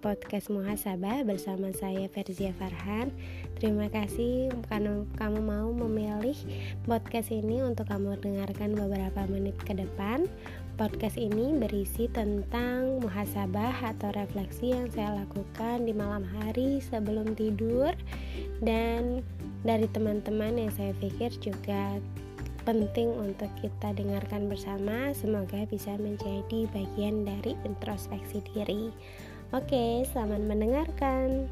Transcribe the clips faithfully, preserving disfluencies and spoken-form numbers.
podcast Muhasabah bersama saya Ferzia Farhan. Terima kasih karena kamu mau memilih podcast ini untuk kamu dengarkan beberapa menit ke depan. Podcast ini berisi tentang muhasabah atau refleksi yang saya lakukan di malam hari sebelum tidur, dan dari teman-teman yang saya pikir juga penting untuk kita dengarkan bersama. Semoga bisa menjadi bagian dari introspeksi diri. Oke, selamat mendengarkan.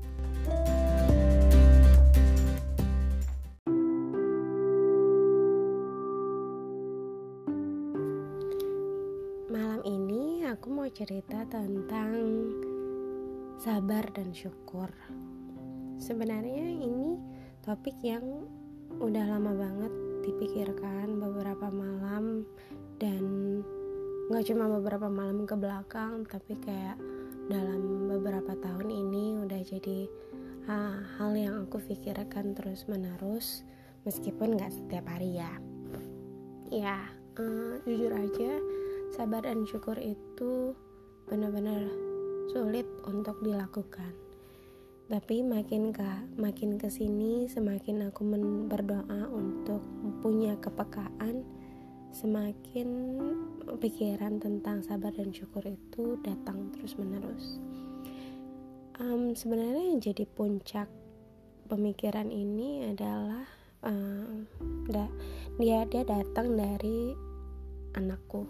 Malam ini aku mau cerita tentang sabar dan syukur. Sebenarnya ini topik yang udah lama banget dipikirkan beberapa malam, dan gak cuma beberapa malam ke belakang, tapi kayak dalam beberapa tahun ini udah jadi ha, hal yang aku pikirkan terus menerus, meskipun gak setiap hari ya. Ya, uh, jujur aja, sabar dan syukur itu benar-benar sulit untuk dilakukan. Tapi makin ke makin kesini, semakin aku men- berdoa untuk punya kepekaan, semakin pikiran tentang sabar dan syukur itu datang terus menerus. Um, sebenarnya yang jadi puncak pemikiran ini adalah um, da- dia dia datang dari anakku.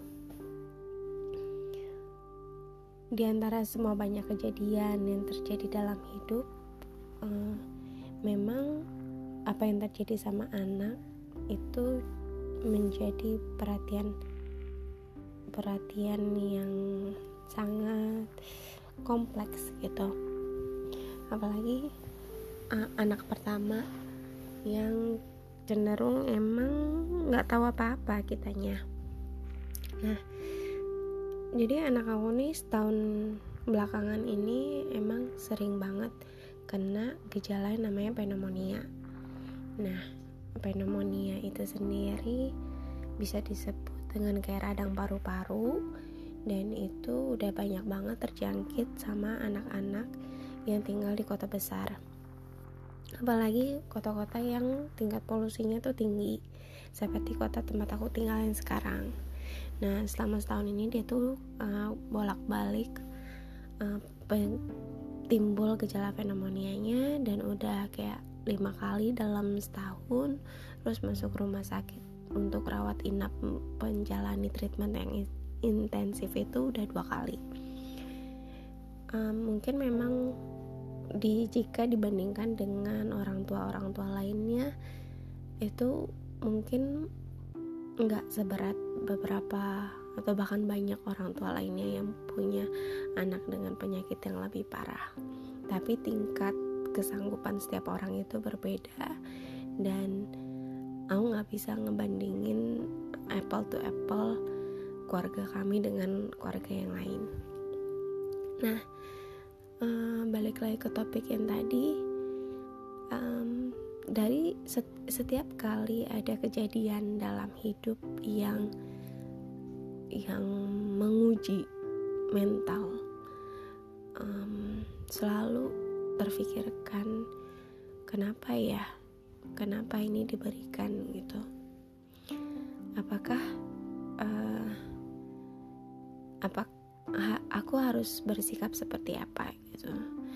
Di antara semua banyak kejadian yang terjadi dalam hidup, uh, memang apa yang terjadi sama anak itu menjadi perhatian perhatian yang sangat kompleks gitu. Apalagi uh, anak pertama yang cenderung emang nggak tahu apa-apa kitanya. Nah, jadi anak aku nih setahun belakangan ini emang sering banget kena gejala yang namanya pneumonia. Nah, pneumonia itu sendiri bisa disebut dengan kayak radang paru-paru, dan itu udah banyak banget terjangkit sama anak-anak yang tinggal di kota besar. Apalagi kota-kota yang tingkat polusinya tuh tinggi, seperti kota tempat aku tinggal yang sekarang. Nah, selama setahun ini dia tuh uh, bolak-balik uh, pen- timbul gejala pneumonianya, dan udah kayak lima kali dalam setahun, terus masuk rumah sakit untuk rawat inap menjalani treatment yang in- intensif itu udah dua kali. Uh, mungkin memang di jika dibandingkan dengan orang tua orang tua lainnya itu mungkin nggak seberat beberapa atau bahkan banyak orang tua lainnya yang punya anak dengan penyakit yang lebih parah. Tapi tingkat kesanggupan setiap orang itu berbeda, dan aku nggak bisa ngebandingin apple to apple keluarga kami dengan keluarga yang lain. Nah, um, balik lagi ke topik yang tadi. Um, dari setiap kali ada kejadian dalam hidup yang yang menguji mental, um, selalu terfikirkan kenapa ya, kenapa ini diberikan gitu. Apakah uh, apa ha, aku harus bersikap seperti apa gitu?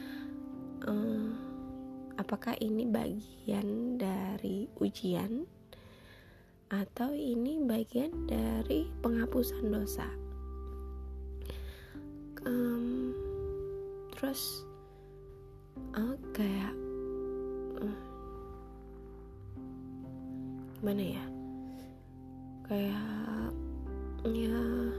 Uh, Apakah ini bagian dari ujian, atau ini bagian dari penghapusan dosa? Um, terus, oh, kayak uh, gimana ya? Kayak ya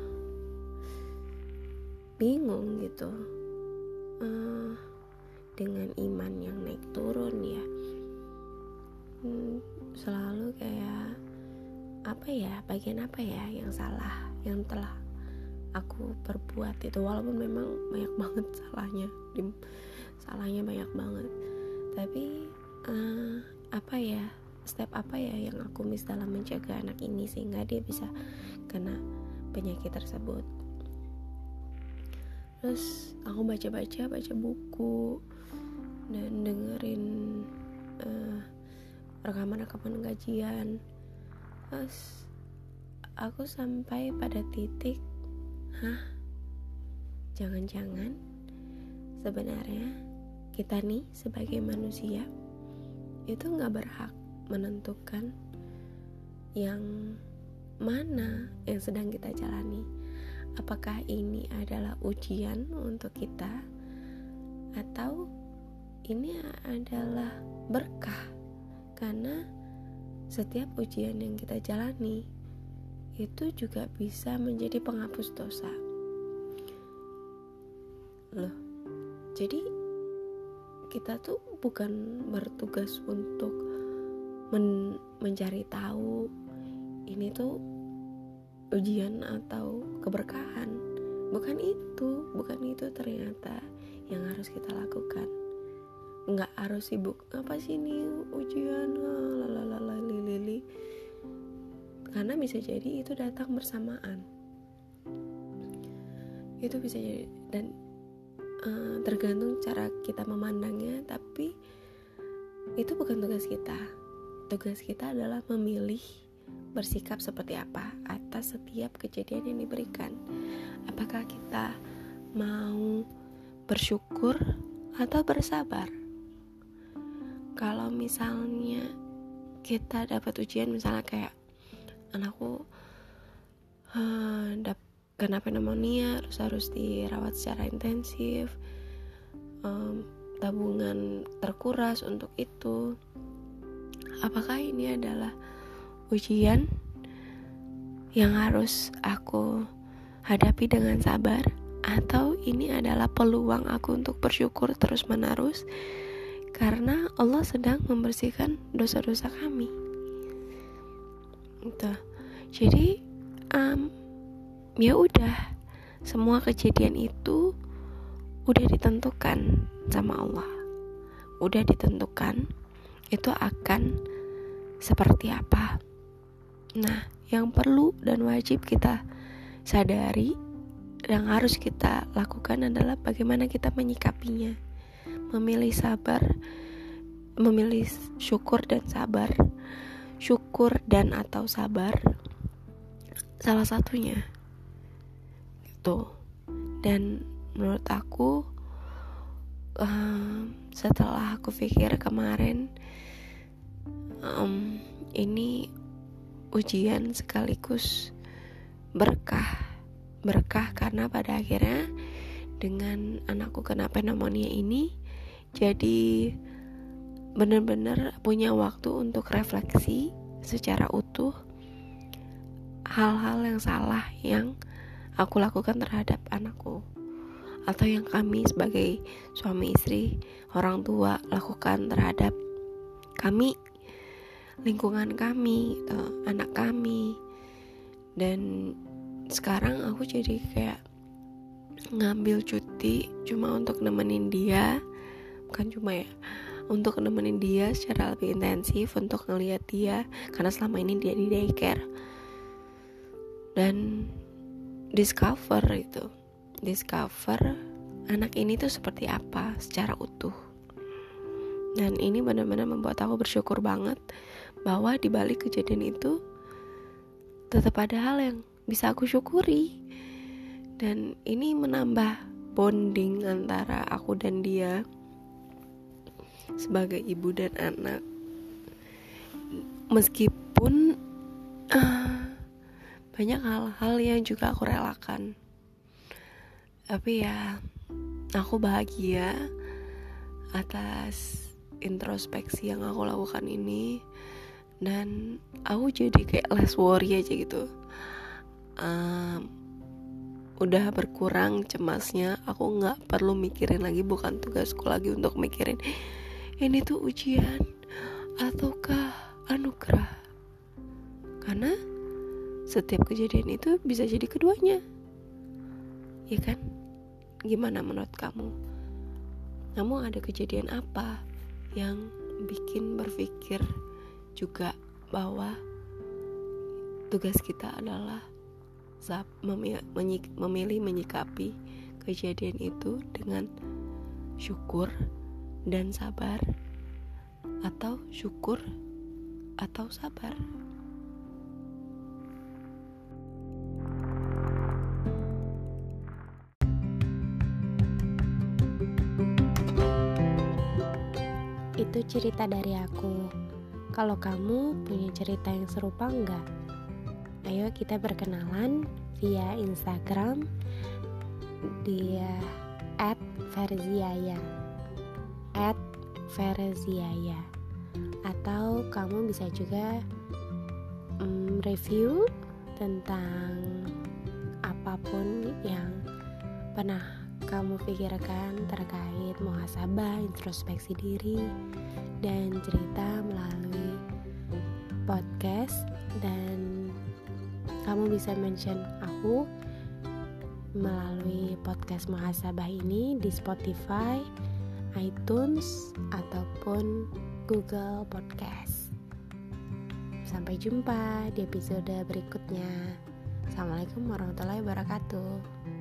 bingung gitu. Uh, dengan iman yang naik turun ya, hmm, selalu kayak apa ya, bagian apa ya yang salah yang telah aku perbuat itu, walaupun memang banyak banget salahnya salahnya banyak banget, tapi uh, apa ya, step apa ya yang aku miss dalam menjaga anak ini sehingga dia bisa kena penyakit tersebut. terus aku baca-baca baca buku dan dengerin uh, rekaman-rekaman kajian. Terus aku sampai pada titik, hah, jangan-jangan sebenarnya kita nih sebagai manusia itu gak berhak menentukan yang mana yang sedang kita jalani. Apakah ini adalah ujian untuk kita, atau ini adalah berkah? Karena setiap ujian yang kita jalani itu juga bisa menjadi penghapus dosa. Loh, jadi kita tuh bukan bertugas untuk men- mencari tahu ini tuh ujian atau keberkahan. Bukan itu, bukan itu ternyata yang harus kita lakukan. Nggak harus sibuk, apa sih ini ujian, lalalala lili. Karena bisa jadi itu datang bersamaan. Itu bisa jadi, dan uh, tergantung cara kita memandangnya. Tapi itu bukan tugas kita. Tugas kita adalah memilih bersikap seperti apa atas setiap kejadian yang diberikan. Apakah kita mau bersyukur atau bersabar? Kalau misalnya kita dapat ujian, misalnya kayak anakku uh, dap- kena pneumonia, terus harus dirawat secara intensif, um, tabungan terkuras untuk itu. Apakah ini adalah ujian yang harus aku hadapi dengan sabar, atau ini adalah peluang aku untuk bersyukur terus menerus karena Allah sedang membersihkan dosa-dosa kami? Gitu. Jadi um, ya udah, semua kejadian itu udah ditentukan sama Allah, udah ditentukan itu akan seperti apa. Nah, yang perlu dan wajib kita sadari yang harus kita lakukan adalah bagaimana kita menyikapinya. Memilih sabar, memilih syukur dan sabar. Syukur dan atau sabar, salah satunya gitu. Dan menurut aku, um, setelah aku pikir kemarin, um, ini ujian sekaligus berkah. Berkah karena pada akhirnya dengan anakku kena pneumonia ini, jadi benar-benar punya waktu untuk refleksi secara utuh hal-hal yang salah yang aku lakukan terhadap anakku, atau yang kami sebagai suami istri, orang tua lakukan terhadap kami, lingkungan kami, anak kami. Dan sekarang aku jadi kayak ngambil cuti cuma untuk nemenin dia, bukan cuma ya, untuk nemenin dia secara lebih intensif, untuk ngelihat dia, karena selama ini dia di daycare. Dan discover itu, discover anak ini tuh seperti apa secara utuh. Dan ini benar-benar membuat aku bersyukur banget bahwa di balik kejadian itu tetap ada hal yang bisa aku syukuri. Dan ini menambah bonding antara aku dan dia sebagai ibu dan anak. Meskipun uh, banyak hal-hal yang juga aku relakan, tapi ya aku bahagia atas introspeksi yang aku lakukan ini. Dan aku jadi kayak less worry aja gitu. um, Udah berkurang cemasnya. Aku gak perlu mikirin lagi, bukan tugasku lagi untuk mikirin ini tuh ujian ataukah anugerah. Karena setiap kejadian itu bisa jadi keduanya, ya kan? Gimana menurut kamu? Kamu ada kejadian apa yang bikin berpikir juga bahwa tugas kita adalah memilih menyikapi kejadian itu dengan syukur dan sabar, atau syukur atau sabar. Itu cerita dari aku. Kalau kamu punya cerita yang serupa enggak? Ayo kita berkenalan via Instagram dia at verziaya at verziaya atau kamu bisa juga um, review tentang apapun yang pernah kamu pikirkan terkait muhasabah, introspeksi diri, dan cerita melalui podcast. Dan kamu bisa mention aku melalui podcast muhasabah ini di Spotify, iTunes, ataupun Google Podcast. Sampai jumpa di episode berikutnya. Assalamualaikum warahmatullahi wabarakatuh.